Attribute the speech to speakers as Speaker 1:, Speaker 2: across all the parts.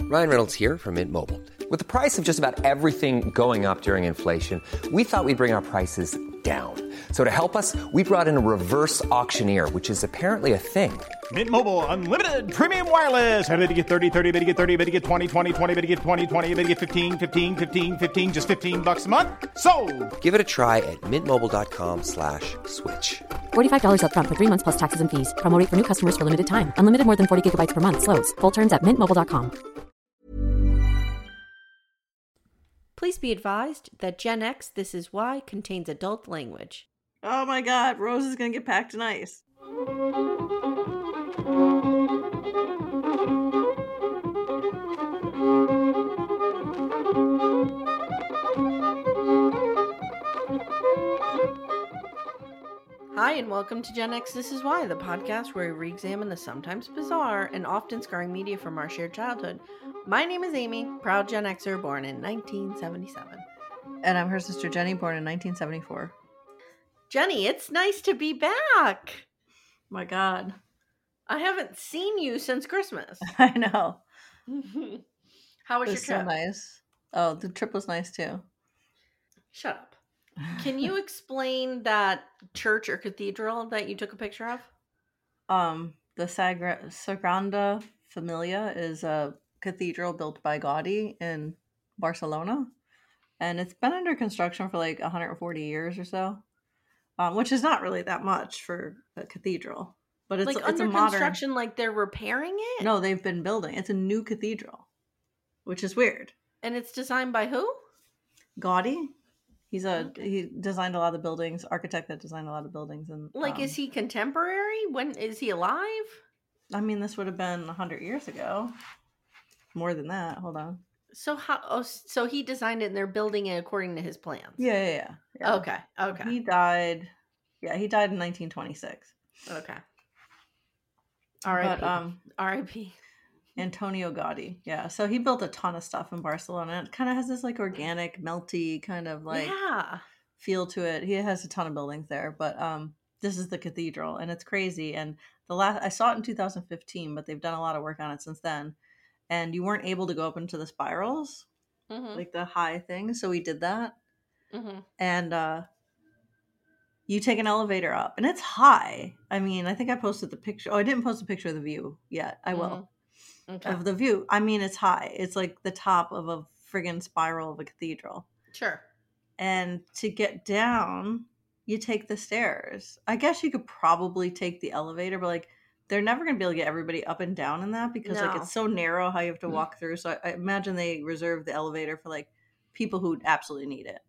Speaker 1: Ryan Reynolds here from Mint Mobile. With the price of just about everything going up during inflation, we thought we'd bring our prices down. So to help us, we brought in a reverse auctioneer, which is apparently a thing.
Speaker 2: Mint Mobile Unlimited Premium Wireless. How to get 30, 30, bit to get 30, bit to get 20, 20, 20, bit to get 20, 20, bit to get 15, 15, 15, 15, just $15 a month? Sold!
Speaker 1: Give it a try at mintmobile.com/switch.
Speaker 3: $45 up front for 3 months plus taxes and fees. Promo rate for new customers for limited time. Unlimited more than 40 gigabytes per month. Slows full terms at mintmobile.com.
Speaker 4: Please be advised that Gen X This Is Why contains adult language.
Speaker 5: Oh my god, Rose is gonna get packed in ice.
Speaker 4: Hi, and welcome to Gen X This Is Why, the podcast where we re-examine the sometimes bizarre and often scarring media from our shared childhood. My name is Amy, proud Gen Xer born in 1977.
Speaker 5: And I'm her sister Jenny, born in 1974.
Speaker 4: Jenny, it's nice to be back.
Speaker 5: My god.
Speaker 4: I haven't seen you since Christmas.
Speaker 5: I know.
Speaker 4: How was
Speaker 5: It
Speaker 4: your
Speaker 5: was so
Speaker 4: trip?
Speaker 5: nice. Oh, the trip was nice too.
Speaker 4: Shut up. Can you explain that church or cathedral that you took a picture of?
Speaker 5: The Sagrada Familia is a cathedral built by Gaudi in Barcelona, and it's been under construction for like 140 years or so, which is not really that much for a cathedral, but it's
Speaker 4: Like
Speaker 5: it's
Speaker 4: under
Speaker 5: a modern.
Speaker 4: construction, like they're repairing it?
Speaker 5: No, they've been building. It's a new cathedral, which is weird.
Speaker 4: And it's designed by who?
Speaker 5: Gaudi. He designed a lot of the buildings, architect that designed a lot of buildings. And
Speaker 4: Like, is he contemporary? When is he alive?
Speaker 5: I mean, this would have been 100 years ago. More than that. Hold on.
Speaker 4: So how? Oh, so he designed it, and they're building it according to his plans.
Speaker 5: Yeah.
Speaker 4: Okay.
Speaker 5: He died. Yeah, he died in 1926.
Speaker 4: Okay. R.I.P.
Speaker 5: But
Speaker 4: R.I.P.
Speaker 5: Antonio Gaudi. Yeah, so he built a ton of stuff in Barcelona. And it kind of has this like organic, melty kind of like
Speaker 4: Yeah.
Speaker 5: feel to it. He has a ton of buildings there, but this is the cathedral, and it's crazy. And I saw it in 2015, but they've done a lot of work on it since then. And you weren't able to go up into the spirals, like the high things. So we did that. And you take an elevator up, and it's high. I mean, I think I posted the picture. Oh, I didn't post a picture of the view yet. I will.
Speaker 4: Okay.
Speaker 5: Of the view. I mean, it's high. It's like the top of a friggin' spiral of a cathedral.
Speaker 4: Sure.
Speaker 5: And to get down, you take the stairs. I guess you could probably take the elevator, but like they're never going to be able to get everybody up and down in that because like
Speaker 4: No.
Speaker 5: it's so narrow how you have to walk through. So I imagine they reserve the elevator for like people who absolutely need it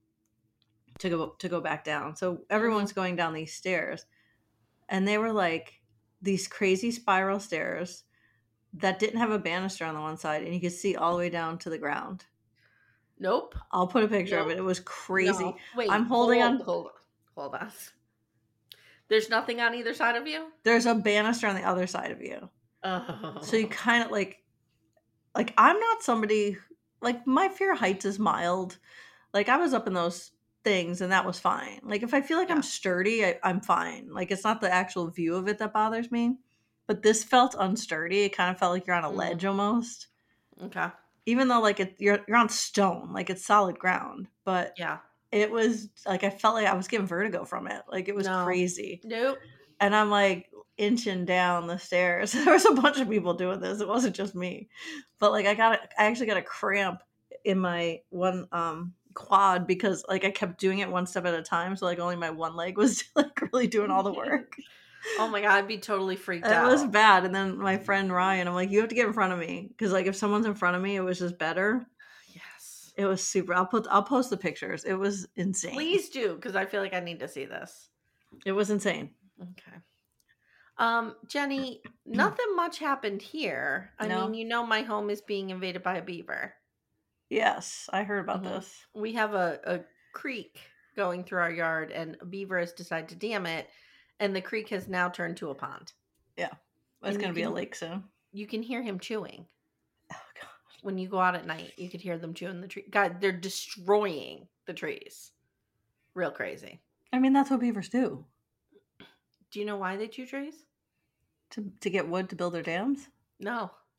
Speaker 5: to go back down. So everyone's going down these stairs, and they were like these crazy spiral stairs that didn't have a banister on the one side, and you could see all the way down to the ground.
Speaker 4: Nope.
Speaker 5: I'll put a picture of
Speaker 4: Nope.
Speaker 5: it. It was crazy.
Speaker 4: No. Wait.
Speaker 5: I'm holding on.
Speaker 4: Hold on. There's nothing on either side of you?
Speaker 5: There's a banister on the other side of you.
Speaker 4: Oh.
Speaker 5: So you kind of like I'm not somebody like my fear of heights is mild. Like I was up in those things and that was fine. Like if I feel like I'm sturdy, I'm fine. Like it's not the actual view of it that bothers me. But this felt unsturdy. It kind of felt like you're on a ledge almost.
Speaker 4: Okay.
Speaker 5: Even though like you're on stone, like it's solid ground. But
Speaker 4: Yeah.
Speaker 5: it was like I felt like I was getting vertigo from it. Like it was crazy.
Speaker 4: Nope.
Speaker 5: And I'm like inching down the stairs. There was a bunch of people doing this. It wasn't just me. But like I actually got a cramp in my one quad because like I kept doing it one step at a time. So like only my one leg was like really doing all the work.
Speaker 4: Oh my God, I'd be totally freaked out.
Speaker 5: It was bad. And then my friend Ryan, I'm like, you have to get in front of me. Because like if someone's in front of me, it was just better.
Speaker 4: Yes.
Speaker 5: It was super. I'll post the pictures. It was insane.
Speaker 4: Please do, because I feel like I need to see this.
Speaker 5: It was insane.
Speaker 4: Okay. Jenny, nothing much happened here. I
Speaker 5: No.
Speaker 4: mean, my home is being invaded by a beaver.
Speaker 5: Yes, I heard about this.
Speaker 4: We have a creek going through our yard, and a beaver has decided to dam it, and the creek has now turned to a pond.
Speaker 5: Yeah. It's going to be a lake soon.
Speaker 4: You can hear him chewing.
Speaker 5: Oh, God.
Speaker 4: When you go out at night, you could hear them chewing the tree. God, they're destroying the trees. Real crazy.
Speaker 5: I mean, that's what beavers do.
Speaker 4: Do you know why they chew trees?
Speaker 5: To get wood to build their dams?
Speaker 4: No.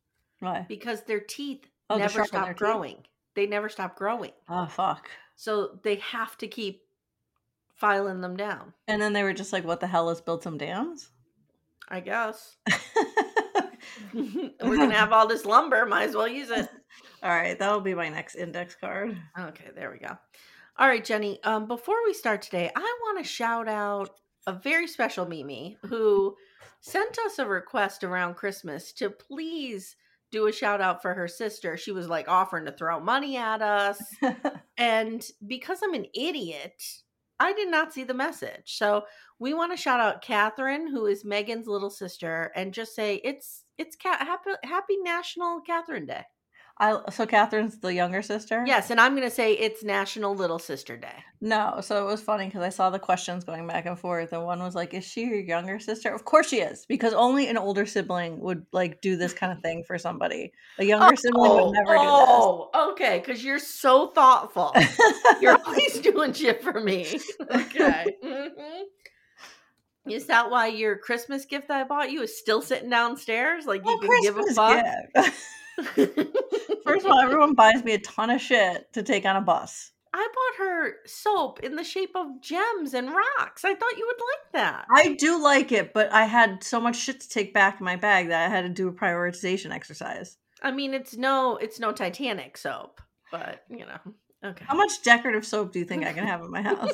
Speaker 5: Why?
Speaker 4: Because their teeth
Speaker 5: Oh, to
Speaker 4: never
Speaker 5: sharpen their
Speaker 4: stop
Speaker 5: teeth?
Speaker 4: growing. They never stop growing.
Speaker 5: Oh, fuck.
Speaker 4: So they have to keep filing them down.
Speaker 5: And then they were just like, what the hell, let's build some dams?
Speaker 4: I guess. We're going to have all this lumber. Might as well use it.
Speaker 5: All right, that'll be my next index card.
Speaker 4: Okay, there we go. All right, Jenny. Before we start today, I want to shout out a very special Mimi who sent us a request around Christmas to please do a shout out for her sister. She was like offering to throw money at us. And because I'm an idiot, I did not see the message. So we want to shout out Catherine, who is Megan's little sister, and just say it's happy National Catherine Day.
Speaker 5: So Catherine's the younger sister?
Speaker 4: Yes, and I'm going to say it's National Little Sister Day.
Speaker 5: No, so it was funny because I saw the questions going back and forth, and one was like, is she your younger sister? Of course she is, because only an older sibling would like do this kind of thing for somebody. A younger sibling would never do this.
Speaker 4: Oh, okay, because you're so thoughtful. You're always doing shit for me. Okay. Mm-hmm. Is that why your Christmas gift that I bought you is still sitting downstairs? Like you can give a fuck?
Speaker 5: Gift. First of all, everyone buys me a ton of shit to take on a bus.
Speaker 4: I bought her soap in the shape of gems and rocks. I thought you would like that.
Speaker 5: I do like it, but I had so much shit to take back in my bag that I had to do a prioritization exercise.
Speaker 4: I mean, it's no Titanic soap, but you know, okay.
Speaker 5: How much decorative soap do you think I can have in my house?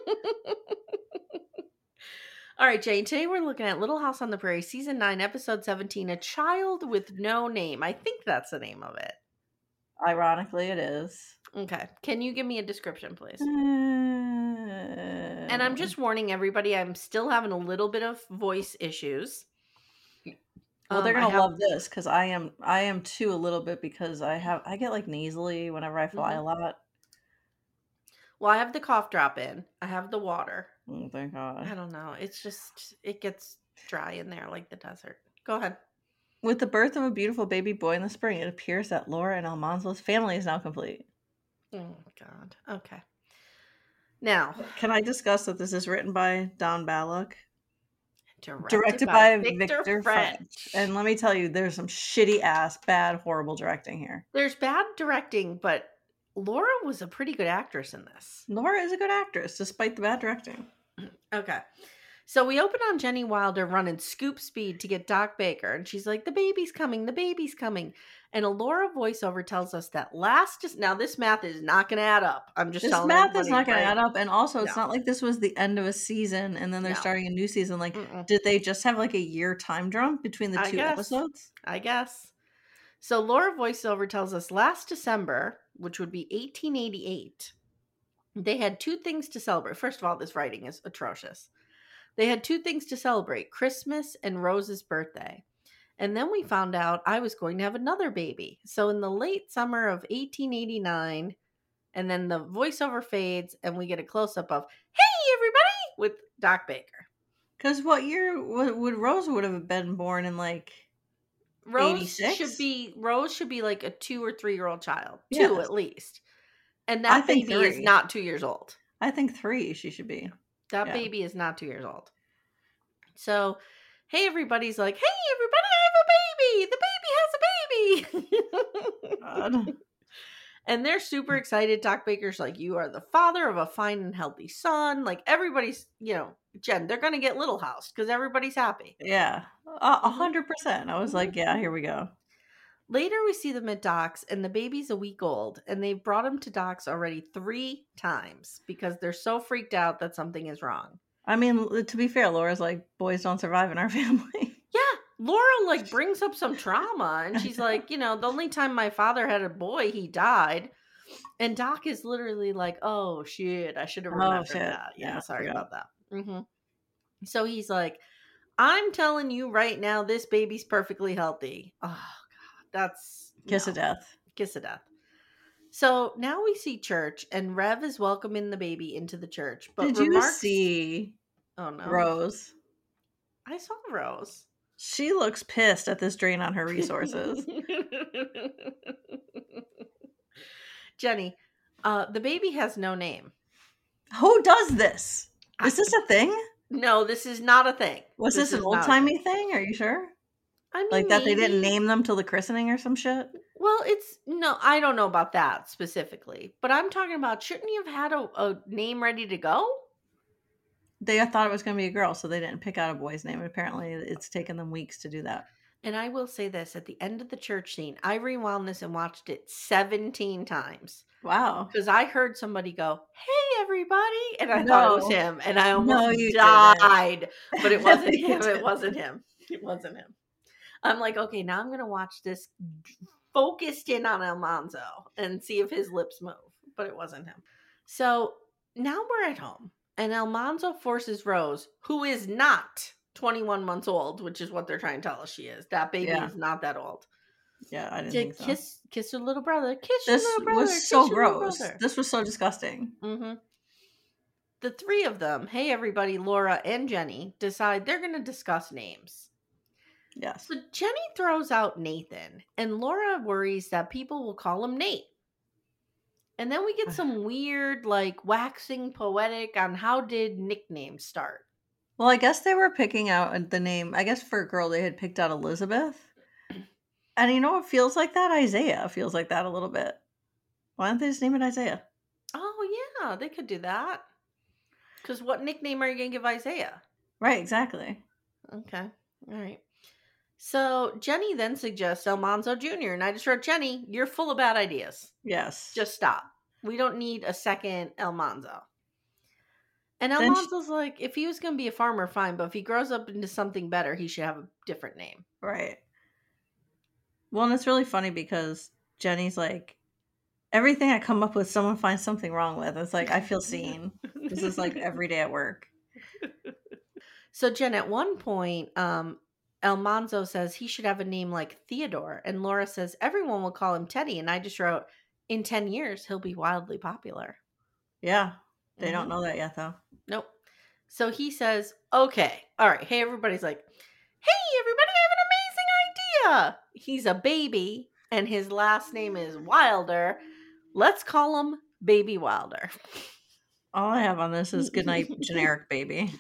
Speaker 4: All right, Jane, today we're looking at Little House on the Prairie, Season 9, Episode 17, A Child with No Name. I think that's the name of it.
Speaker 5: Ironically, it is.
Speaker 4: Okay. Can you give me a description, please? And I'm just warning everybody, I'm still having a little bit of voice issues.
Speaker 5: Well, they're going to love this because I am too a little bit because I get like nasally whenever I fly a lot.
Speaker 4: Well, I have the cough drop in. I have the water.
Speaker 5: Oh, thank God.
Speaker 4: I don't know. It's just, it gets dry in there like the desert. Go ahead.
Speaker 5: With the birth of a beautiful baby boy in the spring, it appears that Laura and Almanzo's family is now complete.
Speaker 4: Oh, God. Okay. Now.
Speaker 5: Can I discuss that this is written by Don Ballock?
Speaker 4: Directed by
Speaker 5: Victor French. And let me tell you, there's some shitty ass, bad, horrible directing here.
Speaker 4: There's bad directing, but Laura was a pretty good actress in this.
Speaker 5: Laura is a good actress, despite the bad directing.
Speaker 4: Okay. So we open on Jenny Wilder running scoop speed to get Doc Baker. And she's like, the baby's coming, the baby's coming. And a Laura voiceover tells us that now this math is not going to add up. I'm just telling you.
Speaker 5: This math is not going to add up. And also, it's not like this was the end of a season and then they're starting a new season. Like, did they just have like a year time jump between the two episodes?
Speaker 4: I guess. So Laura voiceover tells us last December, which would be 1888, they had two things to celebrate. First of all, this writing is atrocious. They had two things to celebrate, Christmas and Rose's birthday. And then we found out I was going to have another baby. So in the late summer of 1889, and then the voiceover fades and we get a close-up of, hey, everybody, with Doc Baker.
Speaker 5: Because what year would Rose would have been born in, like,
Speaker 4: Rose
Speaker 5: 86?
Speaker 4: should be like a 2 or 3 year old child. Yes. 2 at least. And that baby is not 2 years old.
Speaker 5: I think 3 she should be.
Speaker 4: That baby is not 2 years old. So, hey, everybody's like, hey, everybody, I have a baby. The baby has a baby. And they're super excited. Doc Baker's like, you are the father of a fine and healthy son. Like, everybody's, Jen, they're going to get Little House because everybody's happy.
Speaker 5: Yeah, 100%. I was like, yeah, here we go.
Speaker 4: Later, we see them at Doc's, and the baby's a week old, and they've brought him to Doc's already 3 times because they're so freaked out that something is wrong.
Speaker 5: I mean, to be fair, Laura's like, boys don't survive in our family.
Speaker 4: Yeah, Laura, brings up some trauma, and she's like, the only time my father had a boy, he died. And Doc is literally like, oh, shit, I should have remembered that. Yeah, sorry about that. Mm-hmm. So he's like, I'm telling you right now, this baby's perfectly healthy. Oh, that's
Speaker 5: kiss of death.
Speaker 4: So now we see church, and Rev is welcoming the baby into the church. But
Speaker 5: did you see Rose?
Speaker 4: I saw Rose.
Speaker 5: She looks pissed at this drain on her resources.
Speaker 4: Jenny, the baby has no name.
Speaker 5: Who does this? Is this a thing?
Speaker 4: No, this is not a thing.
Speaker 5: Was this an old-timey thing? Are you sure?
Speaker 4: I
Speaker 5: Like that they didn't
Speaker 4: maybe.
Speaker 5: name them till the christening or some shit?
Speaker 4: Well, no, I don't know about that specifically, but I'm talking about, shouldn't you have had a name ready to go?
Speaker 5: They thought it was going to be a girl, so they didn't pick out a boy's name. And apparently it's taken them weeks to do that.
Speaker 4: And I will say this, at the end of the church scene, I rewound this and watched it 17 times.
Speaker 5: Wow.
Speaker 4: Because I heard somebody go, "Hey, everybody," and I
Speaker 5: No.
Speaker 4: thought it was him, and I
Speaker 5: No,
Speaker 4: almost
Speaker 5: you
Speaker 4: died. But it wasn't
Speaker 5: You
Speaker 4: him. It
Speaker 5: didn't.
Speaker 4: wasn't him. It wasn't him. I'm like, okay, now I'm going to watch this focused in on Almanzo and see if his lips move. But it wasn't him. So now we're at home, and Almanzo forces Rose, who is not 21 months old, which is what they're trying to tell us she is. That baby
Speaker 5: Yeah.
Speaker 4: is not that old.
Speaker 5: Yeah, I didn't
Speaker 4: To
Speaker 5: think so.
Speaker 4: kiss her little brother. Kiss
Speaker 5: This
Speaker 4: your little brother.
Speaker 5: was
Speaker 4: kiss
Speaker 5: so
Speaker 4: your little
Speaker 5: gross.
Speaker 4: brother.
Speaker 5: This was so disgusting.
Speaker 4: Mm-hmm. The three of them, hey everybody, Laura and Jenny, decide they're going to discuss names.
Speaker 5: Yes.
Speaker 4: So Jenny throws out Nathan, and Laura worries that people will call him Nate. And then we get some weird, like, waxing poetic on how did nicknames start.
Speaker 5: Well, I guess they were picking out the name. I guess for a girl, they had picked out Elizabeth. And you know what feels like that? Isaiah feels like that a little bit. Why don't they just name it Isaiah?
Speaker 4: Oh, yeah, they could do that. Because what nickname are you going to give Isaiah?
Speaker 5: Right, exactly.
Speaker 4: Okay, all right. So Jenny then suggests Almanzo Jr., and I just wrote, Jenny, you're full of bad ideas.
Speaker 5: Yes.
Speaker 4: Just stop. We don't need a second Almanzo. And
Speaker 5: Then
Speaker 4: Almanzo's like, if he was going to be a farmer, fine, but if he grows up into something better, he should have a different name.
Speaker 5: Right. Well, and it's really funny because Jenny's like, everything I come up with, someone finds something wrong with. It's like, I feel seen. This is like every day at work.
Speaker 4: So Jen, at one point, Almanzo says he should have a name like Theodore. And Laura says, everyone will call him Teddy. And I just wrote, in 10 years, he'll be wildly popular.
Speaker 5: Yeah. They don't know that yet, though.
Speaker 4: Nope. So he says, okay, all right. Hey, everybody's like, hey, everybody, I have an amazing idea. He's a baby, and his last name is Wilder. Let's call him Baby Wilder.
Speaker 5: All I have on this is goodnight, generic baby.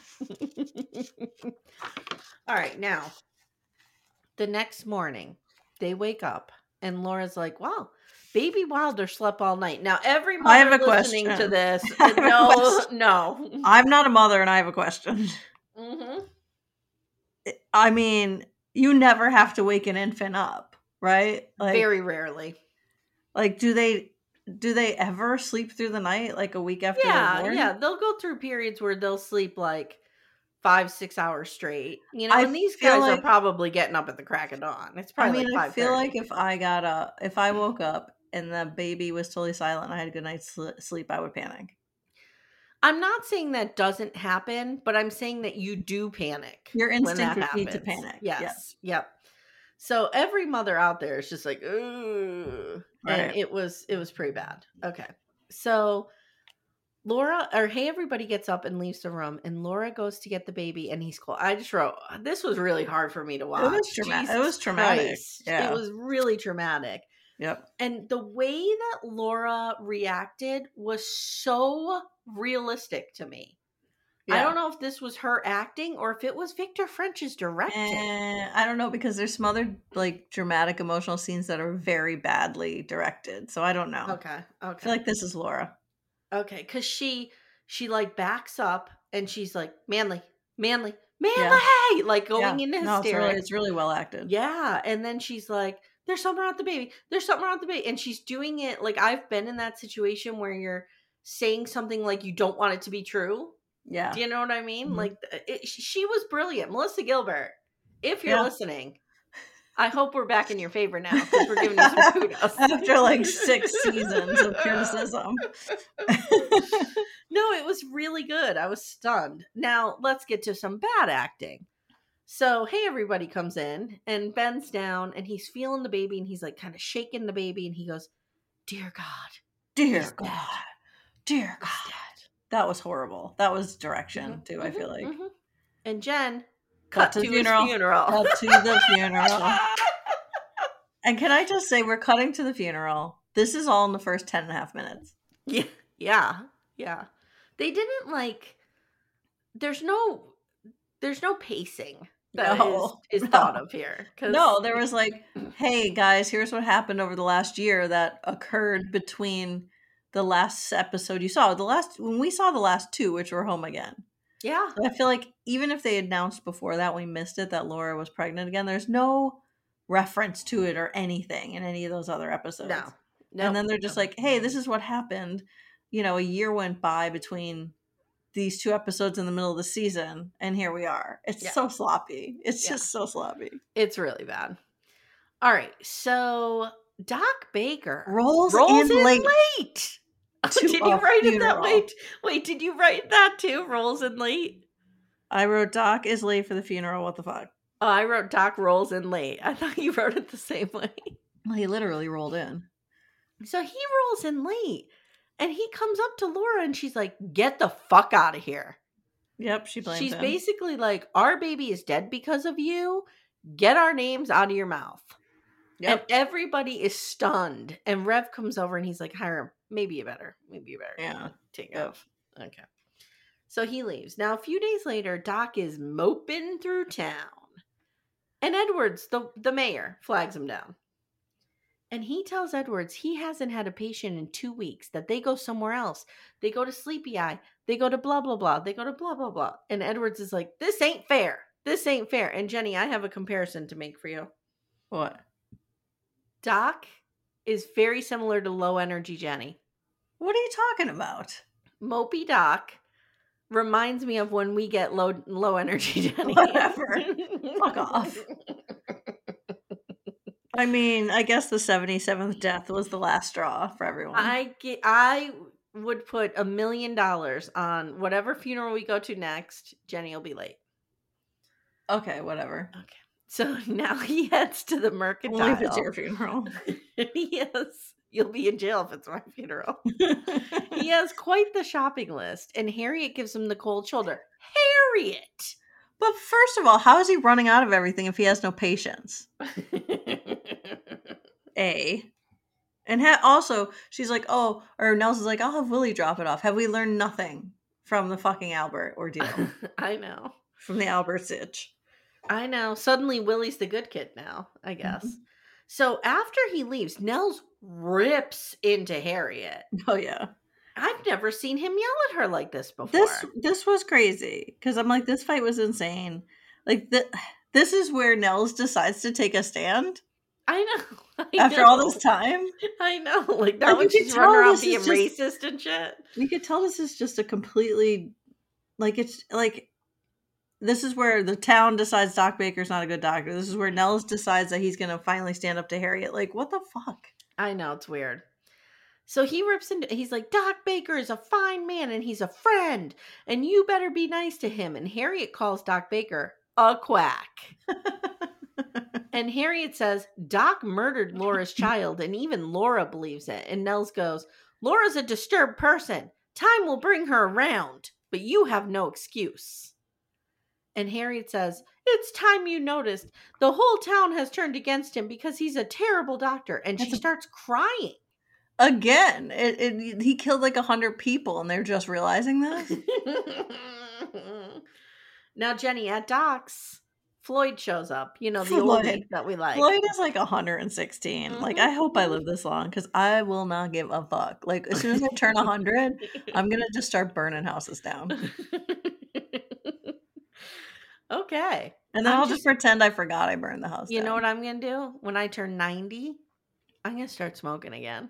Speaker 4: All right, now, the next morning, they wake up, and Laura's like, wow, Baby Wilder slept all night. Now, every
Speaker 5: I have
Speaker 4: mother
Speaker 5: a
Speaker 4: listening
Speaker 5: question.
Speaker 4: to this,
Speaker 5: I have a question.
Speaker 4: no.
Speaker 5: I'm not a mother, and I have a question.
Speaker 4: Mm-hmm.
Speaker 5: I mean, you never have to wake an infant up, right? Like,
Speaker 4: Very rarely.
Speaker 5: Like, do they ever sleep through the night, like a week after they're born?
Speaker 4: Yeah. They'll go through periods where they'll sleep like 5-6 hours straight. You know,
Speaker 5: I
Speaker 4: and these
Speaker 5: feel
Speaker 4: guys
Speaker 5: like-
Speaker 4: are probably getting up at the crack of dawn. It's
Speaker 5: I
Speaker 4: probably
Speaker 5: mean,
Speaker 4: like 5:30.
Speaker 5: I feel like if I woke up and the baby was totally silent and I had a good night's sleep, I would panic.
Speaker 4: I'm not saying that doesn't happen, but I'm saying that you do panic.
Speaker 5: Your
Speaker 4: when
Speaker 5: instinct
Speaker 4: that
Speaker 5: would be to
Speaker 4: happens.
Speaker 5: panic.
Speaker 4: Yes. Yep. So every mother out there is just like, ooh.
Speaker 5: Right.
Speaker 4: And it was pretty bad. Okay. So hey, everybody gets up and leaves the room, and Laura goes to get the baby, and he's cold. I just wrote, this was really hard for me to watch.
Speaker 5: It was traumatic.
Speaker 4: Christ.
Speaker 5: Yeah.
Speaker 4: It was really traumatic.
Speaker 5: Yep.
Speaker 4: And the way that Laura reacted was so realistic to me. I
Speaker 5: Yeah.
Speaker 4: don't know if this was her acting or if it was Victor French's directing.
Speaker 5: I don't know, because there's some other like dramatic emotional scenes that are very badly directed. So I don't know.
Speaker 4: Okay.
Speaker 5: I feel like this is Laura.
Speaker 4: Okay, because she like backs up and she's like, Manly, like going into
Speaker 5: No,
Speaker 4: hysterics.
Speaker 5: it's really well acted.
Speaker 4: Yeah, and then she's like, there's something wrong with the baby. There's something wrong with the baby. And she's doing it like, I've been in that situation where you're saying something like you don't want it to be true.
Speaker 5: Yeah.
Speaker 4: Do you know what I mean?
Speaker 5: Mhm.
Speaker 4: Like, she was brilliant. Melissa Gilbert, if you're listening, I hope we're back in your favor now because we're giving you some kudos.
Speaker 5: After like 6 seasons of criticism.
Speaker 4: No, it was really good. I was stunned. Now, let's get to some bad acting. So, hey, everybody comes in, and Ben's down, and he's feeling the baby, and he's like kind of shaking the baby, and he goes, Dear God.
Speaker 5: Dear
Speaker 4: He's
Speaker 5: God.
Speaker 4: dead.
Speaker 5: Dear God.
Speaker 4: He's dead.
Speaker 5: That was horrible. That was direction, too, I feel like.
Speaker 4: Mhm. And Jen,
Speaker 5: Cut to the funeral.
Speaker 4: his funeral.
Speaker 5: Cut to the funeral. And can I just say, we're cutting to the funeral. This is all in the first 10 and a half minutes.
Speaker 4: Yeah. They didn't like, there's no pacing that
Speaker 5: No,
Speaker 4: is
Speaker 5: no.
Speaker 4: thought of here.
Speaker 5: No, there was like, hey guys, here's what happened over the last year that occurred between the last episode you saw. When we saw the last two, which were Home Again.
Speaker 4: Yeah.
Speaker 5: So I feel like even if they announced before that we missed it that Laura was pregnant again, there's no reference to it or anything in any of those other episodes.
Speaker 4: No.
Speaker 5: And then they're just like, hey, this is what happened. You know, a year went by between these two episodes in the middle of the season, and here we are. It's so sloppy. It's just so sloppy.
Speaker 4: It's really bad. All right, so Doc Baker
Speaker 5: rolls in late.
Speaker 4: Did you write it that way? Wait, did you write that too? Rolls in late?
Speaker 5: I wrote Doc is late for the funeral. What the fuck?
Speaker 4: Oh, I wrote Doc rolls in late. I thought you wrote it the same way.
Speaker 5: Well, he literally rolled in.
Speaker 4: So he rolls in late. And he comes up to Laura and she's like, get the fuck out of here.
Speaker 5: Yep, she blames him.
Speaker 4: She's basically like, our baby is dead because of you. Get our names out of your mouth. Yep. And everybody is stunned. And Rev comes over and he's like, Hiram, maybe you better.
Speaker 5: Yeah.
Speaker 4: Take off. Okay. So he leaves. Now, a few days later, Doc is moping through town. And Edwards, the mayor, flags him down. And he tells Edwards he hasn't had a patient in 2 weeks, that they go somewhere else. They go to Sleepy Eye. They go to blah, blah, blah. They go to blah, blah, blah. And Edwards is like, this ain't fair. This ain't fair. And Jenny, I have a comparison to make for you.
Speaker 5: What?
Speaker 4: Doc is very similar to low energy Jenny.
Speaker 5: What are you talking about?
Speaker 4: Mopey Doc reminds me of when we get low energy Jenny.
Speaker 5: Whatever. Fuck off. I mean, I guess the 77th death was the last straw for everyone.
Speaker 4: I would put $1 million on whatever funeral we go to next. Jenny will be late.
Speaker 5: Okay, whatever.
Speaker 4: Okay. So now he heads to the Mercantile.
Speaker 5: Only if it's your funeral.
Speaker 4: You'll be in jail if it's my funeral. He has quite the shopping list, and Harriet gives him the cold shoulder. Harriet!
Speaker 5: But first of all, how is he running out of everything if he has no patience? And also, she's like, Nelson's like, I'll have Willie drop it off. Have we learned nothing from the fucking Albert ordeal?
Speaker 4: I know.
Speaker 5: From the Albert sitch.
Speaker 4: I know. Suddenly Willie's the good kid now, I guess. Mm-hmm. So after he leaves, Nels rips into Harriet.
Speaker 5: Oh, yeah.
Speaker 4: I've never seen him yell at her like this before.
Speaker 5: This was crazy. Because I'm like, this fight was insane. Like, this is where Nels decides to take a stand.
Speaker 4: I know.
Speaker 5: After all this time.
Speaker 4: I know. Like, that when she's running around being racist and shit.
Speaker 5: You could tell this is just a completely, like, it's like, this is where the town decides Doc Baker's not a good doctor. This is where Nels decides that he's going to finally stand up to Harriet. Like, what the fuck?
Speaker 4: I know, it's weird. So he rips into, he's like, Doc Baker is a fine man and he's a friend and you better be nice to him. And Harriet calls Doc Baker a quack. And Harriet says, Doc murdered Laura's child and even Laura believes it. And Nels goes, Laura's a disturbed person. Time will bring her around, but you have no excuse. And Harriet says, it's time you noticed. The whole town has turned against him because he's a terrible doctor. And she starts crying.
Speaker 5: Again, he killed like 100 people and they're just realizing this?
Speaker 4: Now, Jenny, at Doc's, Floyd shows up. You know, the oldie that we like.
Speaker 5: Floyd is like 116. Mm-hmm. Like, I hope I live this long because I will not give a fuck. Like, as soon as I turn 100, I'm going to just start burning houses down.
Speaker 4: Okay.
Speaker 5: And then I'll just pretend I forgot I burned the house down.
Speaker 4: You know what I'm going to do? When I turn 90, I'm going to start smoking again.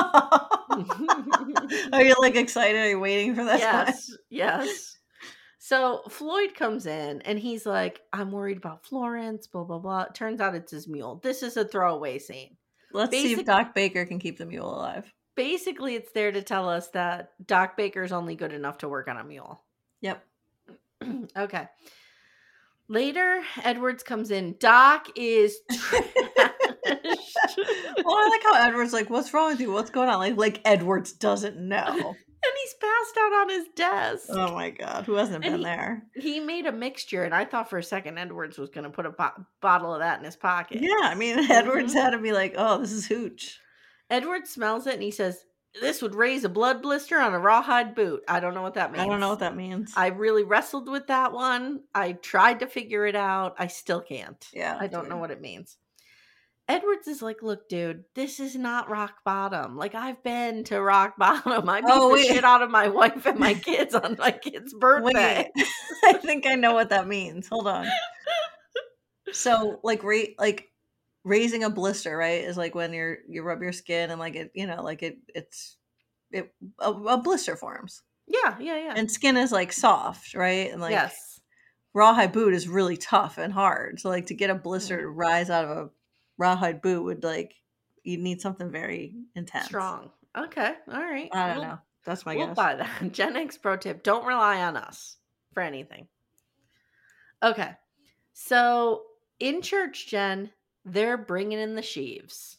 Speaker 5: Are you like excited? Are you waiting for that?
Speaker 4: Yes. So Floyd comes in and he's like, I'm worried about Florence, blah, blah, blah. Turns out it's his mule. This is a throwaway scene.
Speaker 5: Let's see if Doc Baker can keep the mule alive.
Speaker 4: Basically, it's there to tell us that Doc Baker's only good enough to work on a mule.
Speaker 5: Yep.
Speaker 4: Okay. Later, Edwards comes in. Doc is trashed.
Speaker 5: Well, I like how Edwards like, what's wrong with you? What's going on? Like Edwards doesn't know.
Speaker 4: And he's passed out on his desk.
Speaker 5: Oh my God. Who hasn't been there?
Speaker 4: He made a mixture, and I thought for a second Edwards was going to put a bottle of that in his pocket.
Speaker 5: Yeah, I mean, Edwards had to be like, oh, this is hooch.
Speaker 4: Edwards smells it, and he says, this would raise a blood blister on a rawhide boot. I don't know what that means.
Speaker 5: I don't know what that means.
Speaker 4: I really wrestled with that one. I tried to figure it out. I still can't.
Speaker 5: Yeah,
Speaker 4: I don't know what it means. Edwards is like, look, dude, this is not rock bottom. Like, I've been to rock bottom. I beat the shit out of my wife and my kids on my kid's birthday.
Speaker 5: Wait. I think I know what that means. Hold on. So, like, raising a blister, right, is like when you rub your skin and like it, like a blister forms.
Speaker 4: Yeah.
Speaker 5: And skin is like soft, right? And like
Speaker 4: yes,
Speaker 5: rawhide boot is really tough and hard. So like to get a blister to rise out of a rawhide boot would like you need something very intense,
Speaker 4: strong. Okay, all right.
Speaker 5: I don't know. That's my guess.
Speaker 4: We'll buy that. Gen X pro tip: don't rely on us for anything. Okay, so in church, Jen, they're bringing in the sheaves.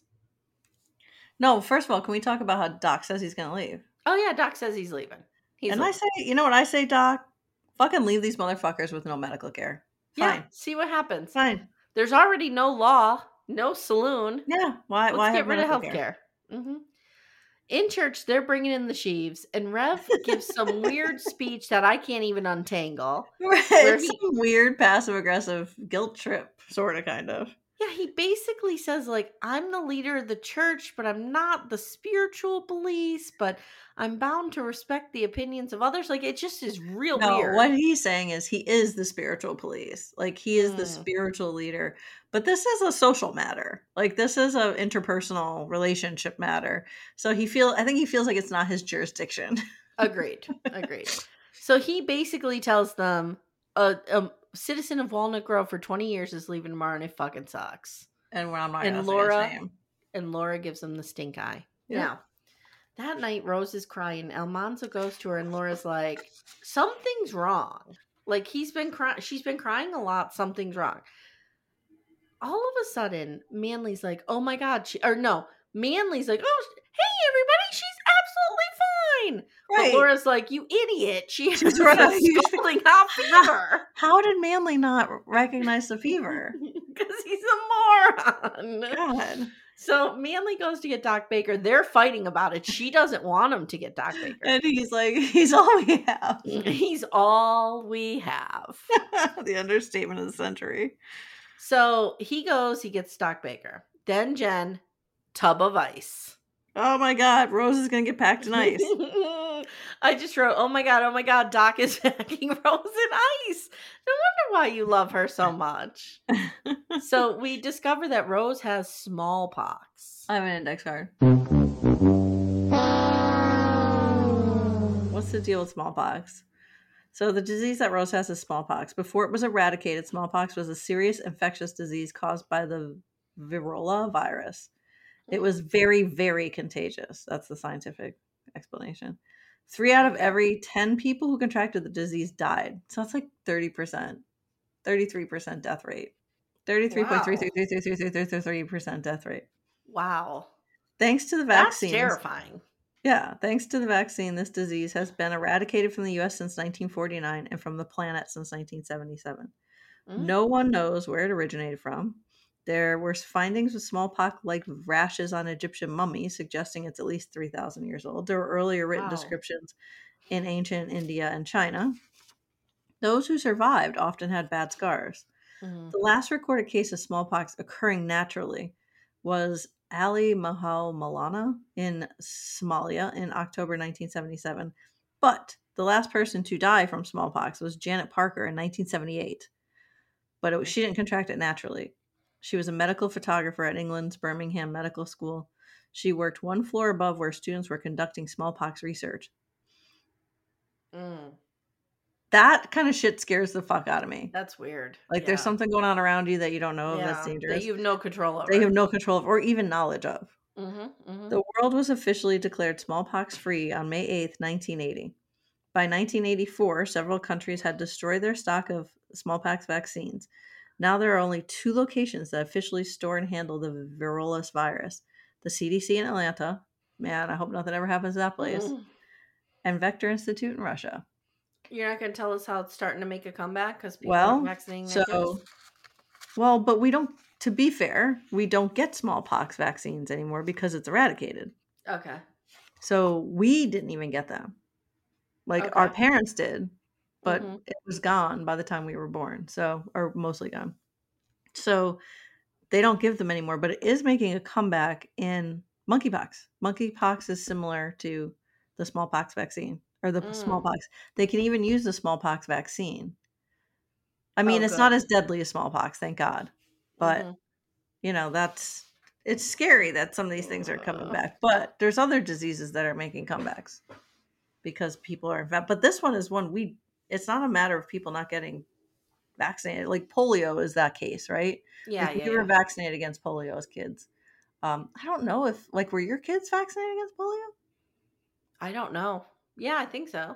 Speaker 5: No, first of all, can we talk about how Doc says he's going to leave?
Speaker 4: Oh yeah, Doc says he's leaving.
Speaker 5: I say, you know what I say, Doc? Fucking leave these motherfuckers with no medical care. Fine.
Speaker 4: Yeah, see what happens.
Speaker 5: Fine.
Speaker 4: There's already no law, no saloon.
Speaker 5: Yeah, why
Speaker 4: get rid of healthcare? Mm-hmm. In church, they're bringing in the sheaves, and Rev gives some weird speech that I can't even untangle.
Speaker 5: Right, it's some weird passive-aggressive guilt trip, sort of, kind of.
Speaker 4: Yeah, he basically says, like, I'm the leader of the church, but I'm not the spiritual police, but I'm bound to respect the opinions of others. Like, it just is real weird.
Speaker 5: What he's saying is he is the spiritual police. Like, he is the spiritual leader. But this is a social matter. Like, this is an interpersonal relationship matter. So I think he feels like it's not his jurisdiction.
Speaker 4: Agreed. So he basically tells them, citizen of Walnut Grove for 20 years is leaving tomorrow and it fucking sucks.
Speaker 5: And I'm not going to say his name.
Speaker 4: And Laura gives him the stink eye.
Speaker 5: Yeah.
Speaker 4: Now, that night, Rose is crying. Almanzo goes to her and Laura's like, something's wrong. Like, she's been crying a lot. Something's wrong. All of a sudden, Manly's like, oh my God. Manly's like, oh, hey, everybody, she's absolutely fine. Right. But Laura's like, you idiot. She's scalding hot fever.
Speaker 5: How did Manly not recognize the fever?
Speaker 4: Because he's a moron.
Speaker 5: God.
Speaker 4: So Manly goes to get Doc Baker. They're fighting about it. She doesn't want him to get Doc Baker.
Speaker 5: And he's like, he's all we have.
Speaker 4: He's all we have.
Speaker 5: The understatement of the century.
Speaker 4: So he gets Doc Baker. Then Jen, tub of ice.
Speaker 5: Oh my God, Rose is going to get packed in ice.
Speaker 4: I just wrote, oh my God, Doc is packing Rose in ice. No wonder why you love her so much. So we discover that Rose has smallpox.
Speaker 5: I have an index card. What's the deal with smallpox? So the disease that Rose has is smallpox. Before it was eradicated, smallpox was a serious infectious disease caused by the Varroa virus. It was very, very contagious. That's the scientific explanation. 3 out of every 10 people who contracted the disease died. So that's like 30%. 33% death rate. 33.333333% death rate.
Speaker 4: Wow.
Speaker 5: Thanks to the vaccine.
Speaker 4: That's terrifying.
Speaker 5: Yeah, thanks to the vaccine, this disease has been eradicated from the U.S. since 1949 and from the planet since 1977. No one knows where it originated from. There were findings of smallpox-like rashes on Egyptian mummies, suggesting it's at least 3,000 years old. There were earlier written descriptions in ancient India and China. Those who survived often had bad scars. The last recorded case of smallpox occurring naturally was Ali Mahal Malana in Somalia in October 1977. But the last person to die from smallpox was Janet Parker in 1978. But she didn't contract it naturally. She was a medical photographer at England's Birmingham Medical School. She worked 1 floor above where students were conducting smallpox research. That kind of shit scares the fuck out of me.
Speaker 4: That's weird.
Speaker 5: Like there's something going on around you that you don't know that's dangerous.
Speaker 4: That you have no control over.
Speaker 5: They have no control of, or even knowledge of. The world was officially declared smallpox-free on May 8th, 1980. By 1984, several countries had destroyed their stock of smallpox vaccines. Now there are only 2 locations that officially store and handle the Varroa virus. The CDC in Atlanta. Man, I hope nothing ever happens to that place. And Vector Institute in Russia.
Speaker 4: You're not going to tell us how it's starting to make a comeback because people are vaccinating their kids?
Speaker 5: But we don't, to be fair, we don't get smallpox vaccines anymore because it's eradicated.
Speaker 4: Okay.
Speaker 5: So we didn't even get them. Like our
Speaker 4: Okay.
Speaker 5: parents did, but
Speaker 4: Mhm.
Speaker 5: it was gone by the time we were born. So, or mostly gone. So they don't give them anymore, but it is making a comeback in monkeypox. Monkeypox is similar to the smallpox vaccine or the
Speaker 4: Mm.
Speaker 5: smallpox. They can even use the smallpox vaccine. I
Speaker 4: Oh,
Speaker 5: mean, it's
Speaker 4: good.
Speaker 5: not as deadly as smallpox, thank God. But,
Speaker 4: Mhm.
Speaker 5: it's scary that some of these things are coming back. But there's other diseases that are making comebacks because people are but this one is one it's not a matter of people not getting vaccinated. Like polio is that case, right?
Speaker 4: Yeah,
Speaker 5: Like
Speaker 4: yeah,
Speaker 5: we were
Speaker 4: yeah.
Speaker 5: vaccinated against polio as kids. I don't know if like were your kids vaccinated against polio?
Speaker 4: I don't know. Yeah, I think so.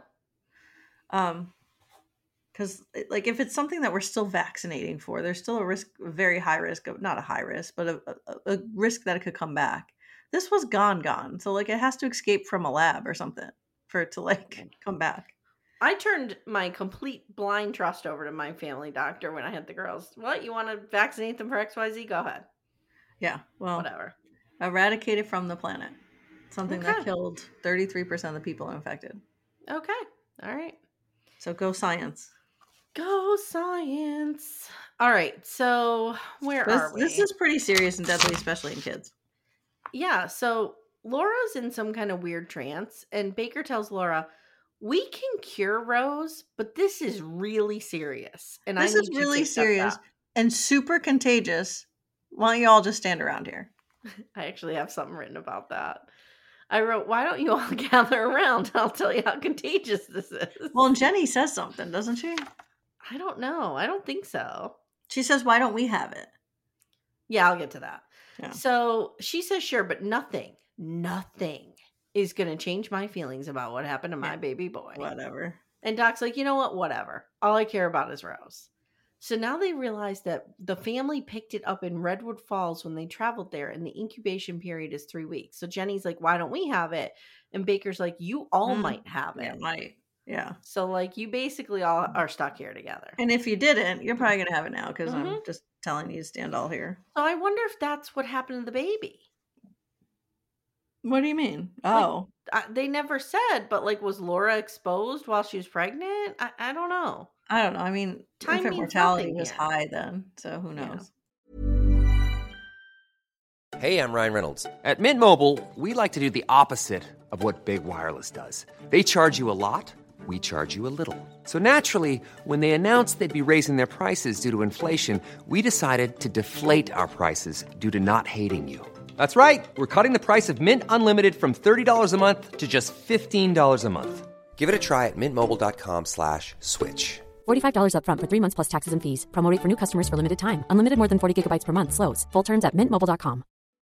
Speaker 5: Um, because like if it's something that we're still vaccinating for, there's still a risk, a very high risk of not a high risk, but a risk that it could come back. This was gone, so like it has to escape from a lab or something for it to like come back.
Speaker 4: I turned my complete blind trust over to my family doctor when I had the girls. What, you want to vaccinate them for XYZ? Go ahead.
Speaker 5: Yeah, well,
Speaker 4: Whatever.
Speaker 5: eradicated from the planet. Something that
Speaker 4: Okay.
Speaker 5: killed 33% of the people infected.
Speaker 4: Okay. All right.
Speaker 5: So go science.
Speaker 4: Go science. All right. So, where are
Speaker 5: This
Speaker 4: we?
Speaker 5: is pretty serious and deadly, especially in kids.
Speaker 4: Yeah. So, Laura's in some kind of weird trance, and Baker tells Laura, "We can cure Rose, but this is really serious, and I
Speaker 5: This is
Speaker 4: need you to
Speaker 5: really
Speaker 4: accept
Speaker 5: serious
Speaker 4: that."
Speaker 5: and super contagious. Why don't you all just stand around here?
Speaker 4: I actually have something written about that. I wrote, "Why don't you all gather around? I'll tell you how contagious this is."
Speaker 5: Well, and Jenny says something, doesn't she?
Speaker 4: I don't know. I don't think so.
Speaker 5: She says, "Why don't we have it?"
Speaker 4: Yeah, I'll get to that.
Speaker 5: Yeah.
Speaker 4: So she says, "Sure, but nothing is going to change my feelings about what happened to my
Speaker 5: Yeah.
Speaker 4: baby boy."
Speaker 5: Whatever.
Speaker 4: And Doc's like, "You know what? Whatever. All I care about is Rose." So now they realize that the family picked it up in Redwood Falls when they traveled there, and the incubation period is 3 weeks. So Jenny's like, "Why don't we have it?" And Baker's like, "You all might have
Speaker 5: Yeah,
Speaker 4: it."
Speaker 5: might. Yeah.
Speaker 4: So, like, you basically all are stuck here together.
Speaker 5: And if you didn't, you're probably gonna have it now because
Speaker 4: Hmm.
Speaker 5: I'm just telling you to stand all here.
Speaker 4: So I wonder if that's what happened to the baby.
Speaker 5: What do you mean?
Speaker 4: Like,
Speaker 5: Oh,
Speaker 4: they never said, but like, was Laura exposed while she was pregnant? I don't know.
Speaker 5: I don't know. I mean,
Speaker 4: Time
Speaker 5: infant
Speaker 4: means
Speaker 5: mortality
Speaker 4: nothing
Speaker 5: was
Speaker 4: here.
Speaker 5: high then, so who
Speaker 4: Yeah.
Speaker 5: knows?
Speaker 1: Hey, I'm Ryan Reynolds. At Mint Mobile, we like to do the opposite of what Big Wireless does. They charge you a lot, we charge you a little. So naturally, when they announced they'd be raising their prices due to inflation, we decided to deflate our prices due to not hating you. That's right. We're cutting the price of Mint Unlimited from $30 a month to just $15 a month. Give it a try at mintmobile.com/switch.
Speaker 3: $45 upfront for 3 months plus taxes and fees. Promo rate for new customers for limited time. Unlimited more than 40 gigabytes per month. Slows full terms at mintmobile.com.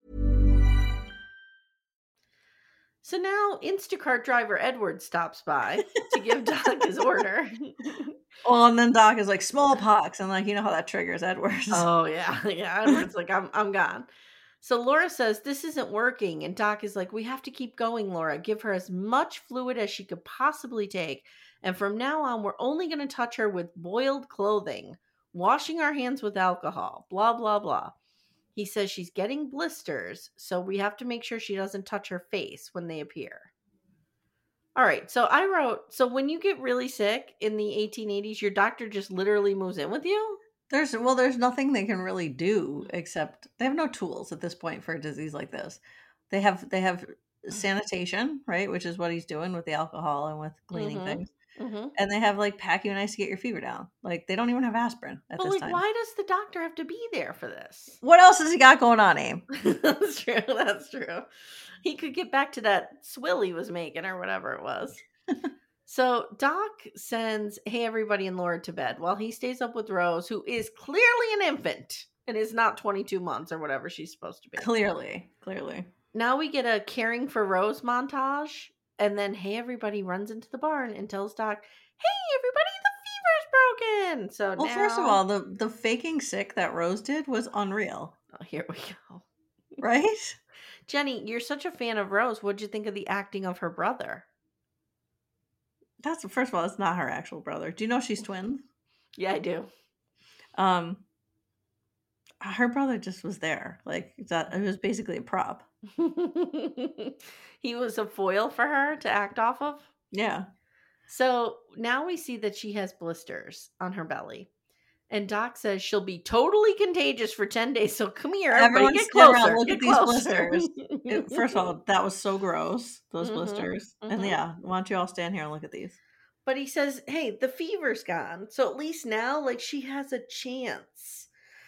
Speaker 4: So now Instacart driver Edward stops by to give Doc his order.
Speaker 5: Well, and then Doc is like smallpox, and like you know how that triggers Edwards.
Speaker 4: Oh yeah, yeah. Edward's like, I'm gone. So Laura says this isn't working, and Doc is like, "We have to keep going, Laura. Give her as much fluid as she could possibly take, and from now on, we're only going to touch her with boiled clothing, washing our hands with alcohol. Blah blah blah." He says she's getting blisters, so we have to make sure she doesn't touch her face when they appear. All right, so I wrote, so when you get really sick in the 1880s, your doctor just literally moves in with you?
Speaker 5: There's nothing they can really do except they have no tools at this point for a disease like this. They have sanitation, right, which is what he's doing with the alcohol and with cleaning
Speaker 4: Mm-hmm.
Speaker 5: things.
Speaker 4: Mm-hmm.
Speaker 5: And they have like pack you and ice to get your fever down. Like they don't even have aspirin at
Speaker 4: But
Speaker 5: this
Speaker 4: like,
Speaker 5: time.
Speaker 4: why does the doctor have to be there for this?
Speaker 5: What else has he got going on, Aim?
Speaker 4: That's true. That's true. He could get back to that swill he was making or whatever it was. So Doc sends, "Hey, everybody," and Laura to bed while he stays up with Rose, who is clearly an infant and is not 22 months or whatever she's supposed to be.
Speaker 5: Clearly.
Speaker 4: Now we get a caring for Rose montage, and then Hey Everybody runs into the barn and tells Doc, "Hey everybody, the fever's broken." So
Speaker 5: Well,
Speaker 4: now,
Speaker 5: first of all, the faking sick that Rose did was unreal,
Speaker 4: oh, here we go.
Speaker 5: right?
Speaker 4: Jenny, you're such a fan of Rose. What'd you think of the acting of her brother?
Speaker 5: That's first of all, it's not her actual brother. Do you know she's twins?
Speaker 4: Yeah, I do.
Speaker 5: Her brother just was there. Like that, it was basically a prop.
Speaker 4: He was a foil for her to act off of.
Speaker 5: Yeah.
Speaker 4: So now we see that she has blisters on her belly. And Doc says she'll be totally contagious for 10 days. So come here, everybody, get
Speaker 5: stand
Speaker 4: closer.
Speaker 5: around, look
Speaker 4: get
Speaker 5: at these
Speaker 4: closer.
Speaker 5: blisters. First of all, that was so gross, those
Speaker 4: Mhm,
Speaker 5: blisters. And
Speaker 4: mhm.
Speaker 5: yeah, why don't you all stand here and look at these?
Speaker 4: But he says, hey, the fever's gone. So at least now, like, she has a chance.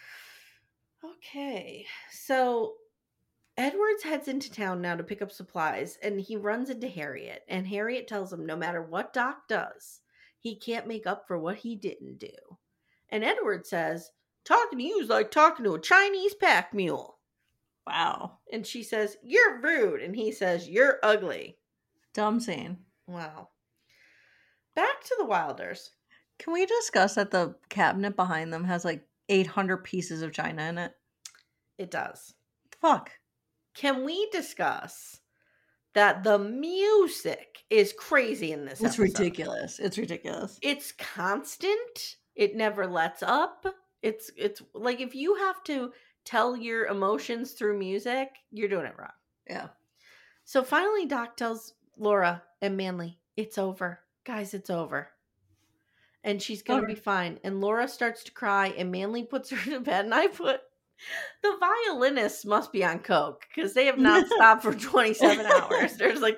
Speaker 4: Okay. So Edwards heads into town now to pick up supplies, and he runs into Harriet. And Harriet tells him no matter what Doc does, he can't make up for what he didn't do. And Edward says, talking to you is like talking to a Chinese pack mule.
Speaker 5: Wow.
Speaker 4: And she says, you're rude. And he says, you're ugly.
Speaker 5: Dumb scene.
Speaker 4: Wow. Back to the Wilders.
Speaker 5: Can we discuss that the cabinet behind them has like 800 pieces of china in it?
Speaker 4: It does.
Speaker 5: Fuck.
Speaker 4: Can we discuss that the music is crazy in this
Speaker 5: It's
Speaker 4: episode?
Speaker 5: ridiculous. It's ridiculous.
Speaker 4: It's constant. It never lets up. It's like if you have to tell your emotions through music, you're doing it wrong.
Speaker 5: Yeah.
Speaker 4: So finally Doc tells Laura and Manly, it's over. Guys, it's over. And she's going to be fine. And Laura starts to cry and Manly puts her to bed. And I put, the violinists must be on coke because they have not stopped for 27 hours. They're just like,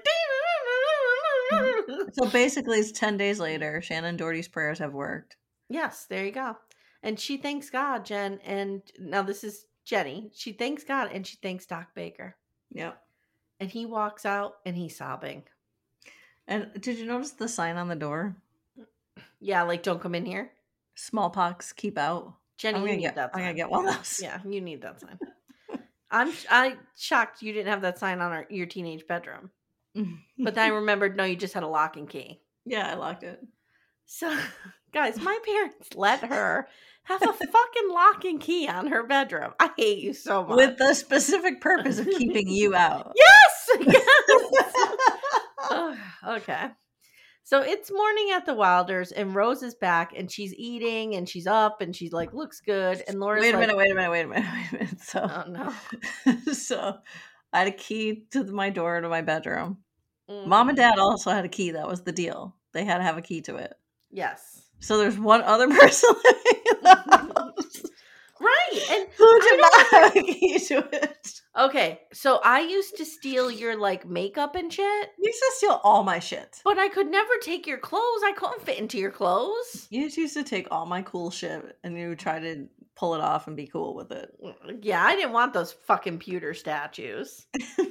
Speaker 5: So basically it's 10 days later. Shannon Doherty's prayers have worked.
Speaker 4: yes, there you go. And she thanks God, Jen. And now this is Jenny. She thanks God and she thanks Doc Baker.
Speaker 5: Yep.
Speaker 4: And he walks out and he's sobbing.
Speaker 5: And did you notice the sign on the door?
Speaker 4: Yeah, like, don't come in here.
Speaker 5: Smallpox, keep out.
Speaker 4: Jenny, you need that
Speaker 5: I'm
Speaker 4: sign.
Speaker 5: gonna get one of those.
Speaker 4: Yeah, you need that sign. I'm shocked you didn't have that sign on your teenage bedroom. But then I remembered, no, you just had a lock and key.
Speaker 5: Yeah, I locked it.
Speaker 4: So, guys, my parents let her have a fucking lock and key on her bedroom. I hate you so much.
Speaker 5: With the specific purpose of keeping you out.
Speaker 4: Yes! Yes! Ugh, okay. So it's morning at the Wilders, and Rose is back, and she's eating, and she's up, and she's like, looks good. And Laura's
Speaker 5: Wait a
Speaker 4: like,
Speaker 5: minute. So,
Speaker 4: oh no.
Speaker 5: so I had a key to my door to my bedroom.
Speaker 4: Mm.
Speaker 5: Mom and Dad also had a key. That was the deal. They had to have a key to it.
Speaker 4: Yes.
Speaker 5: So there's one other person living in the house
Speaker 4: Right. And
Speaker 5: who did not have a key to it.
Speaker 4: okay, so I used to steal your like makeup and shit,
Speaker 5: You used to steal all my shit.
Speaker 4: but I could never take your clothes. I couldn't fit into your clothes.
Speaker 5: You just used to take all my cool shit and you would try to pull it off and be cool with it.
Speaker 4: Yeah, I didn't want those fucking pewter statues.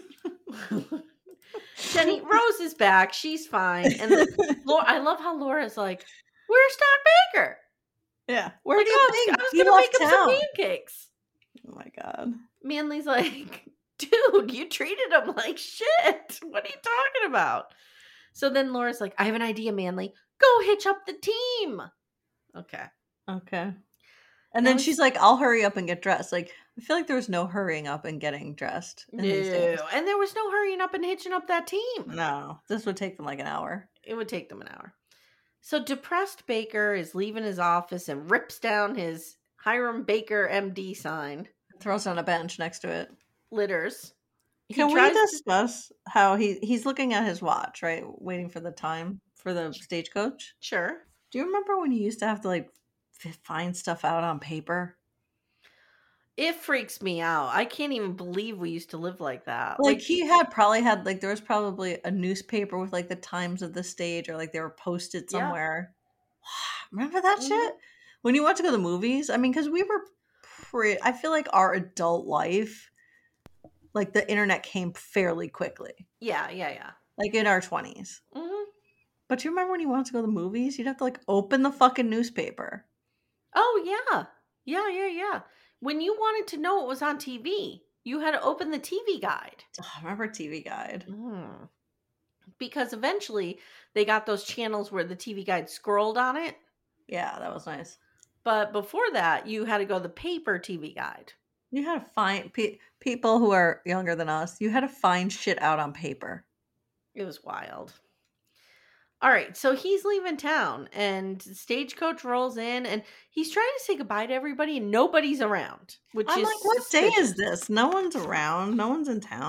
Speaker 4: Jenny, Rose is back. She's fine. And then Laura, I love how Laura's like, where's Doc Baker?
Speaker 5: Yeah. Where
Speaker 4: Like,
Speaker 5: do you
Speaker 4: I
Speaker 5: think
Speaker 4: was
Speaker 5: he
Speaker 4: going to
Speaker 5: left
Speaker 4: make him some
Speaker 5: town?
Speaker 4: pancakes.
Speaker 5: Oh my god.
Speaker 4: Manly's like, dude, you treated him like shit. What are you talking about? So then Laura's like, I have an idea, Manly. Go hitch up the team. Okay.
Speaker 5: Okay. And then she's like, I'll hurry up and get dressed. Like, I feel like there was no hurrying up and getting dressed in these days.
Speaker 4: No. And there was no hurrying up and hitching up that team.
Speaker 5: No. This would take them like an hour.
Speaker 4: It would take them an hour. So depressed Baker is leaving his office and rips down his Hiram Baker MD sign.
Speaker 5: Throws on a bench next to it.
Speaker 4: Litters.
Speaker 5: Can we discuss how he's looking at his watch, right? Waiting for the time for the stagecoach.
Speaker 4: Sure.
Speaker 5: Do you remember when you used to have to like find stuff out on paper?
Speaker 4: It freaks me out. I can't even believe we used to live like that.
Speaker 5: Like he probably had like there was probably a newspaper with like the times of the stage or like they were posted somewhere. Yeah. Remember that shit? When you went to go to the movies? I mean, because we were I feel like our adult life, like the internet came fairly quickly.
Speaker 4: Yeah.
Speaker 5: Like in our 20s.
Speaker 4: Mm-hmm.
Speaker 5: But you remember when you wanted to go to the movies? You'd have to like open the fucking newspaper.
Speaker 4: Oh, yeah. Yeah. When you wanted to know what was on TV, you had to open the TV guide.
Speaker 5: Oh, I remember TV Guide.
Speaker 4: Because eventually they got those channels where the TV guide scrolled on it.
Speaker 5: Yeah, that was nice.
Speaker 4: But before that, you had to go the paper TV guide.
Speaker 5: You had to find people who are younger than us. You had to find shit out on paper.
Speaker 4: It was wild. All right, so he's leaving town and Stagecoach rolls in and he's trying to say goodbye to everybody and nobody's around. Which
Speaker 5: I'm
Speaker 4: is
Speaker 5: like, what day is this? No one's around. No one's in town.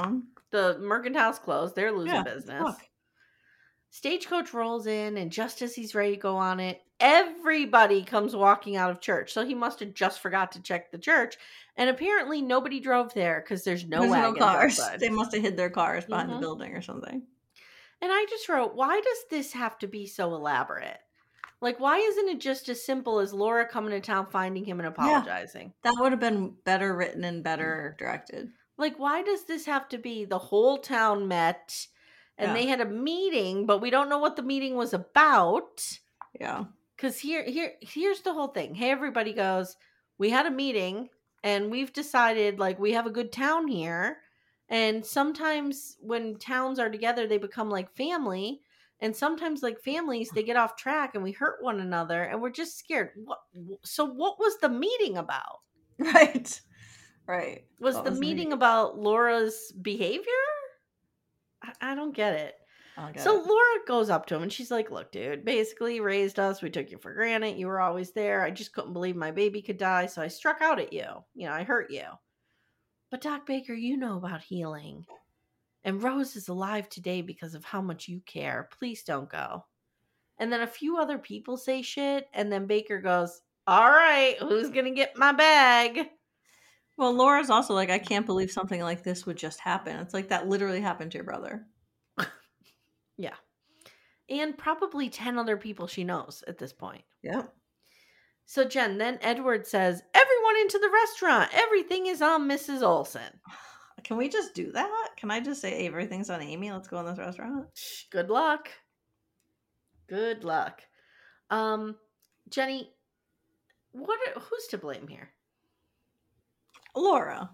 Speaker 4: The mercantile's closed. They're losing
Speaker 5: Yeah,
Speaker 4: business.
Speaker 5: fuck.
Speaker 4: Stagecoach rolls in, and just as he's ready to go on it, everybody comes walking out of church. So he must have just forgot to check the church. And apparently nobody drove there because there's no
Speaker 5: There's no
Speaker 4: wagons
Speaker 5: cars.
Speaker 4: outside.
Speaker 5: They must have hid their cars behind the
Speaker 4: Mhm.
Speaker 5: building or something.
Speaker 4: And I just wrote, why does this have to be so elaborate? Like, why isn't it just as simple as Laura coming to town, finding him, and apologizing?
Speaker 5: That would have been better written and better directed.
Speaker 4: Like, why does this have to be the whole town met and they had a meeting, but we don't know what the meeting was about?
Speaker 5: Yeah.
Speaker 4: Because here's the whole thing. Hey, everybody goes, we had a meeting and we've decided, like, we have a good town here. And sometimes when towns are together, they become like family. And sometimes, like families, they get off track and we hurt one another and we're just scared. So what was the meeting about?
Speaker 5: Right. Right.
Speaker 4: Was the meeting about Laura's behavior? I don't get it. Laura goes up to him and she's like, look, dude, basically you raised us. We took you for granted. You were always there. I just couldn't believe my baby could die. So I struck out at you. I hurt you. But Doc Baker, you know about healing. And Rose is alive today because of how much you care. Please don't go. And then a few other people say shit. And then Baker goes, all right, who's going to get my bag?
Speaker 5: Well, Laura's also like, I can't believe something like this would just happen. It's like that literally happened to your brother.
Speaker 4: Yeah. And probably 10 other people she knows at this point.
Speaker 5: Yeah.
Speaker 4: So Jen, then Edward says, everyone into the restaurant. Everything is on Mrs. Olsen.
Speaker 5: Can we just do that? Can I just say everything's on Amy? Let's go in this restaurant.
Speaker 4: Good luck. Good luck. Jenny, who's to blame here?
Speaker 5: Laura.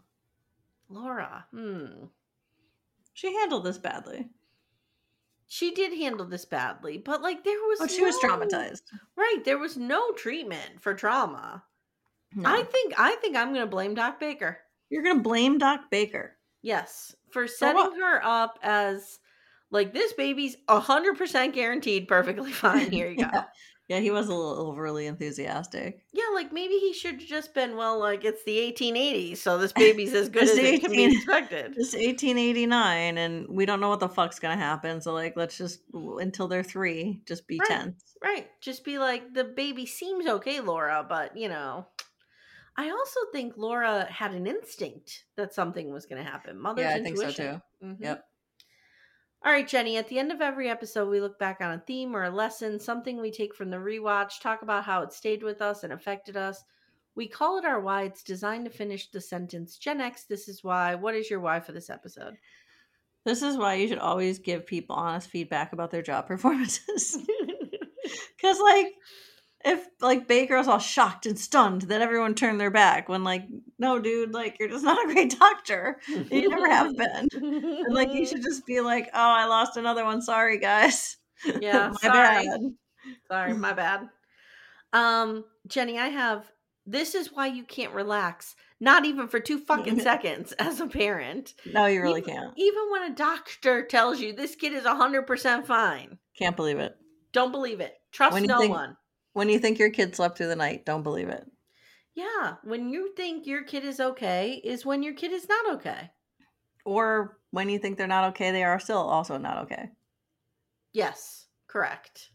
Speaker 5: She handled this badly.
Speaker 4: She did handle this badly, but like there was
Speaker 5: she was traumatized.
Speaker 4: Right, there was no treatment for trauma.
Speaker 5: No.
Speaker 4: I think I'm going to blame Doc Baker.
Speaker 5: You're going to blame Doc Baker?
Speaker 4: Yes, for setting her up as like this baby's 100% guaranteed perfectly fine. Here you go.
Speaker 5: Yeah, he was a little overly enthusiastic.
Speaker 4: Yeah, like maybe he should have just been, well, like it's the 1880s, so this baby's as good as it can be expected.
Speaker 5: It's 1889, and we don't know what the fuck's gonna happen. So, like, let's just until they're 3, just be tense.
Speaker 4: Right, just be like the baby seems okay, Laura, but I also think Laura had an instinct that something was going to happen. Mother's intuition.
Speaker 5: I think so too.
Speaker 4: Mm-hmm.
Speaker 5: Yep.
Speaker 4: All right, Jenny, at the end of every episode, we look back on a theme or a lesson, something we take from the rewatch, talk about how it stayed with us and affected us. We call it our why. It's designed to finish the sentence. Gen X, this is why. What is your why for this episode?
Speaker 5: This is why you should always give people honest feedback about their job performances. Because, like, if, like, Baker's all shocked and stunned that everyone turned their back when, like, no, dude, like, you're just not a great doctor. You never have been. And, like, you should just be like, oh, I lost another one. Sorry, guys.
Speaker 4: Yeah,
Speaker 5: Bad.
Speaker 4: Sorry, my bad. Jenny, I have, this is why you can't relax. Not even for 2 fucking seconds as a parent.
Speaker 5: No, you really can't.
Speaker 4: Even when a doctor tells you this kid is 100% fine.
Speaker 5: Can't believe it.
Speaker 4: Don't believe it. Trust no one.
Speaker 5: When you think your kid slept through the night, don't believe it.
Speaker 4: Yeah. When you think your kid is okay is when your kid is not okay.
Speaker 5: Or when you think they're not okay, they are still also not okay.
Speaker 4: Yes. Correct.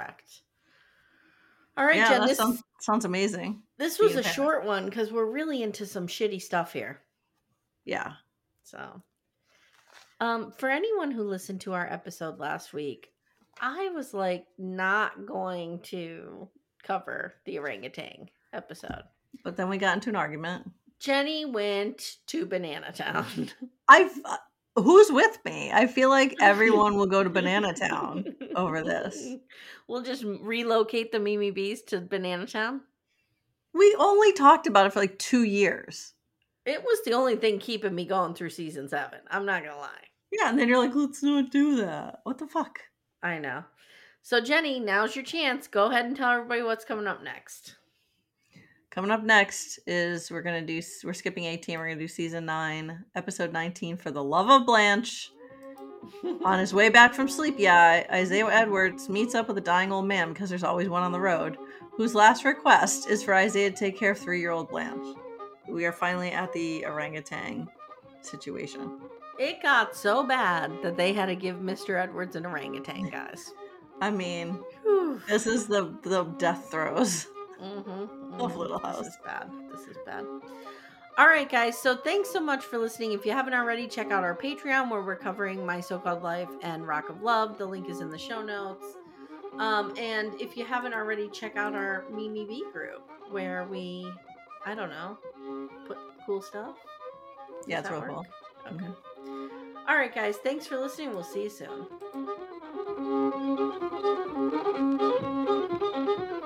Speaker 4: All right, Jen.
Speaker 5: This sounds amazing.
Speaker 4: This was a short one because we're really into some shitty stuff here.
Speaker 5: Yeah.
Speaker 4: So, for anyone who listened to our episode last week, I was like not going to cover the orangutan episode.
Speaker 5: But then we got into an argument.
Speaker 4: Jenny went to Banana Town.
Speaker 5: Who's with me? I feel like everyone will go to Banana Town over this.
Speaker 4: We'll just relocate the Mimi Bees to Banana Town.
Speaker 5: We only talked about it for like 2 years.
Speaker 4: It was the only thing keeping me going through season 7. I'm not going to lie.
Speaker 5: Yeah, and then you're like, let's not do that. What the fuck?
Speaker 4: I know. So, Jenny, now's your chance. Go ahead and tell everybody what's coming up next.
Speaker 5: Coming up next is we're skipping 18. We're going to do season 9, episode 19, For the Love of Blanche. On his way back from Sleepy Eye, Isaiah Edwards meets up with a dying old man, because there's always one on the road, whose last request is for Isaiah to take care of 3-year-old Blanche. We are finally at the orangutan situation.
Speaker 4: It got so bad that they had to give Mr. Edwards an orangutan, guys.
Speaker 5: I mean,
Speaker 4: Whew.
Speaker 5: this is the death throes of Little House.
Speaker 4: This is bad. This is bad. All right, guys. So thanks so much for listening. If you haven't already, check out our Patreon where we're covering My So-Called Life and Rock of Love. The link is in the show notes. And if you haven't already, check out our Mimi B group where we, I don't know, put cool stuff.
Speaker 5: Yeah, it's real cool.
Speaker 4: Okay.
Speaker 5: Mm-hmm.
Speaker 4: All right, guys. Thanks for listening. We'll see you soon.